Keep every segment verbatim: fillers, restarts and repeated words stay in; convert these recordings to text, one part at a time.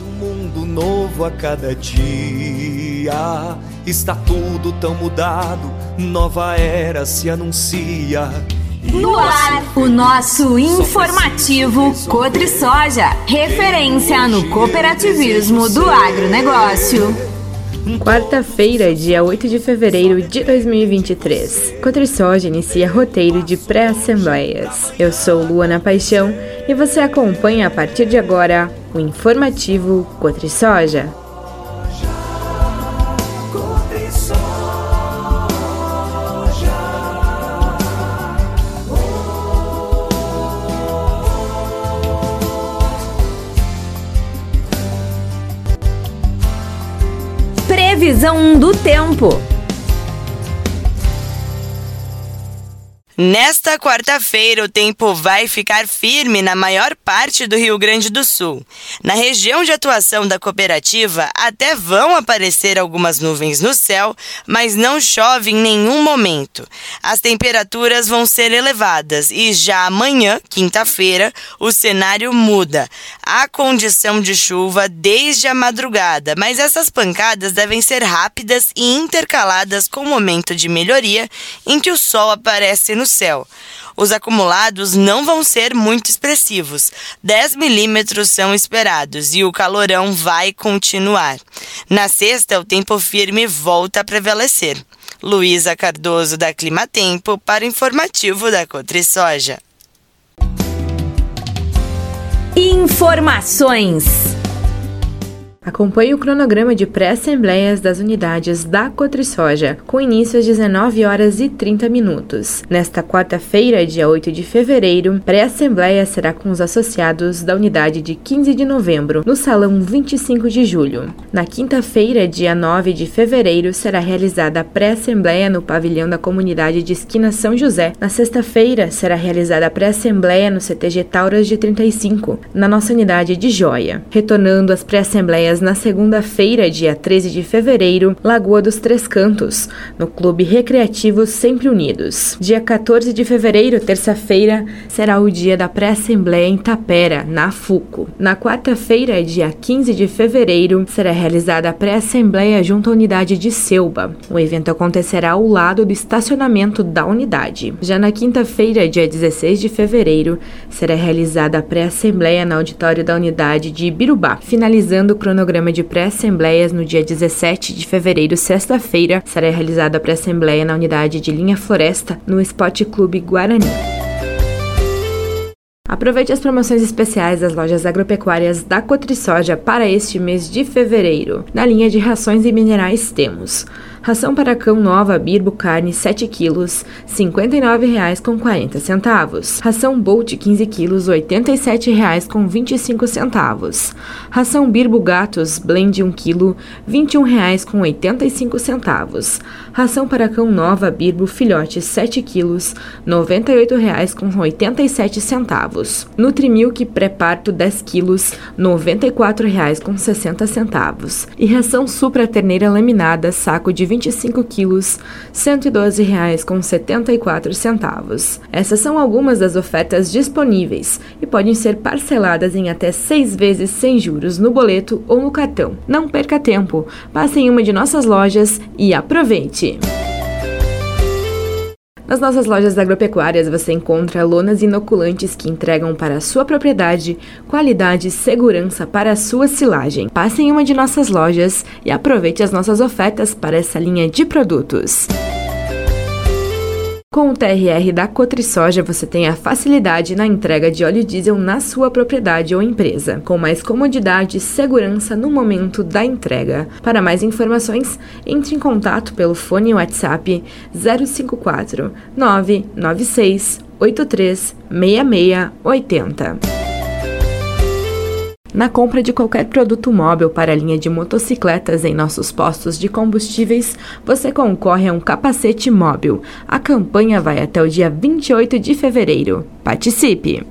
Vejo um mundo novo a cada dia. Está tudo tão mudado, nova era se anuncia. No ar, o nosso informativo CotriSoja, referência no cooperativismo do agronegócio. Quarta-feira, dia oito de fevereiro de dois mil e vinte e três. CotriSoja inicia roteiro de pré-assembleias. Eu sou Luana Paixão e você acompanha a partir de agora o informativo CotriSoja. Previsão do tempo. Nesta quarta-feira, o tempo vai ficar firme na maior parte do Rio Grande do Sul. Na região de atuação da cooperativa, até vão aparecer algumas nuvens no céu, mas não chove em nenhum momento. As temperaturas vão ser elevadas e já amanhã, quinta-feira, o cenário muda. Há condição de chuva desde a madrugada, mas essas pancadas devem ser rápidas e intercaladas com o momento de melhoria em que o sol aparece no céu. Os acumulados não vão ser muito expressivos. dez milímetros são esperados e o calorão vai continuar. Na sexta, o tempo firme volta a prevalecer. Luísa Cardoso, da Climatempo, para o informativo da CotriSoja. Informações. Acompanhe o cronograma de pré-assembleias das unidades da CotriSoja, com início às dezenove horas e trinta minutos. Nesta quarta-feira, dia oito de fevereiro, pré-assembleia será com os associados da unidade de quinze de novembro, no Salão vinte e cinco de julho. Na quinta-feira, dia nove de fevereiro, será realizada a pré-assembleia no pavilhão da comunidade de Esquina São José. Na sexta-feira, será realizada a pré-assembleia no C T G Tauras de trinta e cinco, na nossa unidade de Joia. Retornando às pré-assembleias na segunda-feira, dia treze de fevereiro, Lagoa dos Três Cantos, no Clube Recreativo Sempre Unidos. Dia quatorze de fevereiro, terça-feira, será o dia da pré-assembleia em Tapera, na FUCO. Na quarta-feira, dia quinze de fevereiro, será realizada a pré-assembleia junto à unidade de Selba. O evento acontecerá ao lado do estacionamento da unidade. Já na quinta-feira, dia dezesseis de fevereiro, será realizada a pré-assembleia no auditório da unidade de Ibirubá, finalizando o cronograma de pré-assembleias no dia dezessete de fevereiro, sexta-feira, será realizada a pré-assembleia na unidade de Linha Floresta, no Esporte Clube Guarani. Aproveite as promoções especiais das lojas agropecuárias da CotriSoja para este mês de fevereiro. Na linha de rações e minerais temos ração para cão nova Birbo carne sete quilos, cinquenta e nove reais com quarenta centavos. Ração Bolt quinze quilos, oitenta e sete reais com vinte e cinco centavos. Ração Birbo Gatos Blend um quilo, vinte e um reais com oitenta e cinco centavos. Ração para cão nova Birbo Filhote sete quilos, noventa e oito reais com oitenta e sete centavos. Nutrimilk pré-parto dez quilos, noventa e quatro reais com sessenta centavos. E ração Supra terneira laminada saco de vinte e cinco quilos, cento e doze reais com setenta e quatro centavos. Essas são algumas das ofertas disponíveis e podem ser parceladas em até seis vezes sem juros no boleto ou no cartão. Não perca tempo, passe em uma de nossas lojas e aproveite! Nas nossas lojas agropecuárias você encontra lonas inoculantes que entregam para a sua propriedade qualidade e segurança para a sua silagem. Passe em uma de nossas lojas e aproveite as nossas ofertas para essa linha de produtos. Com o T R R da CotriSoja, você tem a facilidade na entrega de óleo diesel na sua propriedade ou empresa, com mais comodidade e segurança no momento da entrega. Para mais informações, entre em contato pelo fone WhatsApp zero cinco quatro nove nove seis oito três seis seis oito zero. Na compra de qualquer produto móvel para a linha de motocicletas em nossos postos de combustíveis, você concorre a um capacete móvel. A campanha vai até o dia vinte e oito de fevereiro. Participe!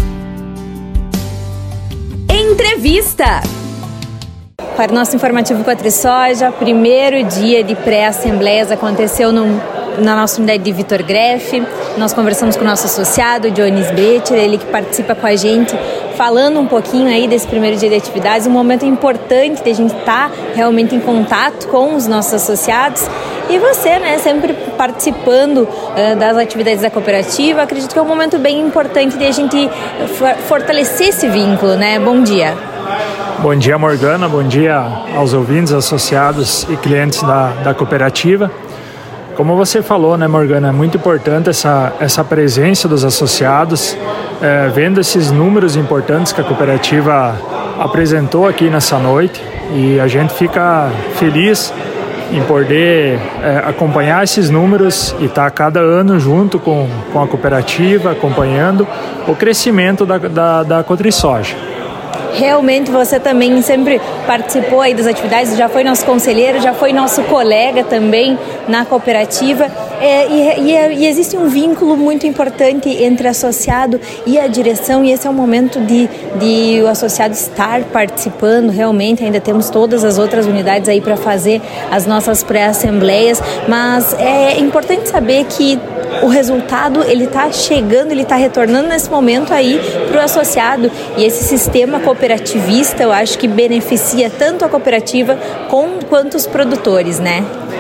Entrevista! Para o nosso informativo CotriSoja, primeiro dia de pré-assembleias aconteceu no, na nossa unidade de Vitor Greff. Nós conversamos com o nosso associado, Jones Brecher, ele que participa com a gente, falando um pouquinho aí desse primeiro dia de atividades, um momento importante de a gente estar realmente em contato com os nossos associados. E você, né, sempre participando uh, das atividades da cooperativa, acredito que é um momento bem importante de a gente for- fortalecer esse vínculo, né? Bom dia. Bom dia, Morgana, bom dia aos ouvintes, associados e clientes da, da cooperativa. Como você falou, né, Morgana, é muito importante essa, essa presença dos associados, é, vendo esses números importantes que a cooperativa apresentou aqui nessa noite, e a gente fica feliz em poder é, acompanhar esses números e estar cada ano junto com, com a cooperativa, acompanhando o crescimento da, da, da CotriSoja. Realmente você também sempre participou aí das atividades, já foi nosso conselheiro, já foi nosso colega também na cooperativa. É, e, e, e existe um vínculo muito importante entre associado e a direção, e esse é o momento de, de o associado estar participando. Realmente ainda temos todas as outras unidades aí para fazer as nossas pré-assembleias, mas é importante saber que o resultado ele está chegando, ele está retornando nesse momento aí para o associado, e esse sistema cooperativista eu acho que beneficia tanto a cooperativa com, quanto os produtores, né?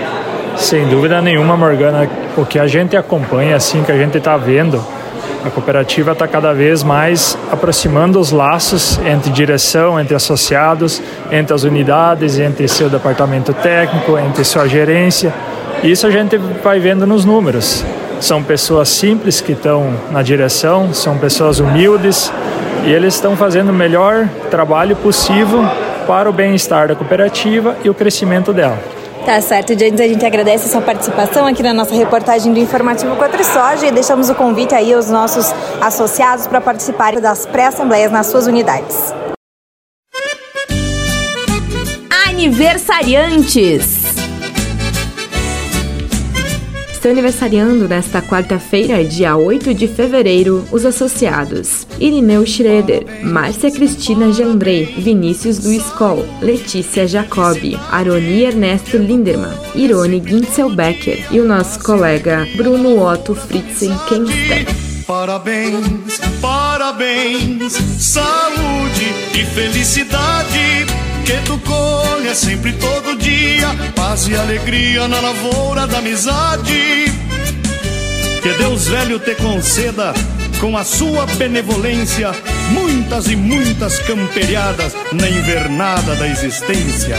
Sem dúvida nenhuma, Morgana, o que a gente acompanha, assim, que a gente está vendo, a cooperativa está cada vez mais aproximando os laços entre direção, entre associados, entre as unidades, entre seu departamento técnico, entre sua gerência. Isso a gente vai vendo nos números. São pessoas simples que estão na direção, são pessoas humildes, e eles estão fazendo o melhor trabalho possível para o bem-estar da cooperativa e o crescimento dela. Tá certo, James, a gente agradece a sua participação aqui na nossa reportagem do Informativo CotriSoja e deixamos o convite aí aos nossos associados para participarem das pré-assembleias nas suas unidades. Aniversariantes! Estão aniversariando nesta quarta-feira, dia oito de fevereiro, os associados Irineu Schroeder, Márcia Cristina Jandré, Vinícius Luiz Coll, Letícia Jacobi, Aroni Ernesto Linderman, Irone Gintzel-Becker e o nosso colega Bruno Otto Fritzen Kenstedt. Parabéns, parabéns, saúde e felicidade, que tu colha sempre todo dia, paz e alegria na lavoura da amizade. Que Deus velho te conceda, com a sua benevolência, muitas e muitas camperiadas na invernada da existência.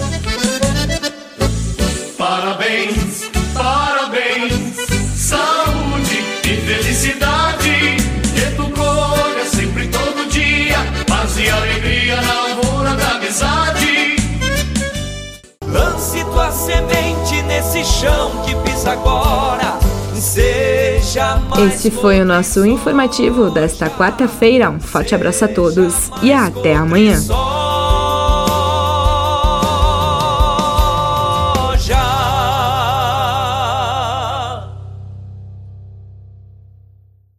Parabéns, parabéns, saúde e felicidade, que tu colha sempre todo dia, paz e alegria na lavoura da amizade. Lance tua semente nesse chão que pisa agora, seja mais. Esse foi o nosso informativo desta quarta-feira. Um forte abraço a todos e até amanhã.